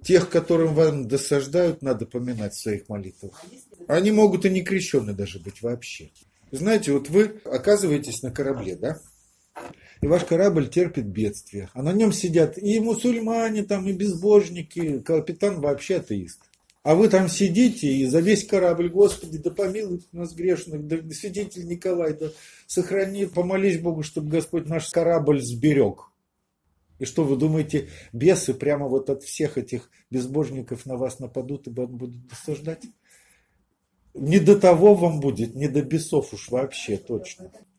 Тех, которым вам досаждают, надо поминать в своих молитвах. Они могут и не крещены даже быть вообще. Знаете, вот вы оказываетесь на корабле, да? И ваш корабль терпит бедствие. А на нем сидят и мусульмане, там, и безбожники, капитан вообще атеист. А вы там сидите и за весь корабль: Господи, да помилуй нас грешных, да святитель Николай, да сохрани, помолись Богу, чтобы Господь наш корабль сберег. И что вы думаете, бесы прямо вот от всех этих безбожников на вас нападут и будут досаждать? Не до того вам будет, не до бесов уж вообще точно.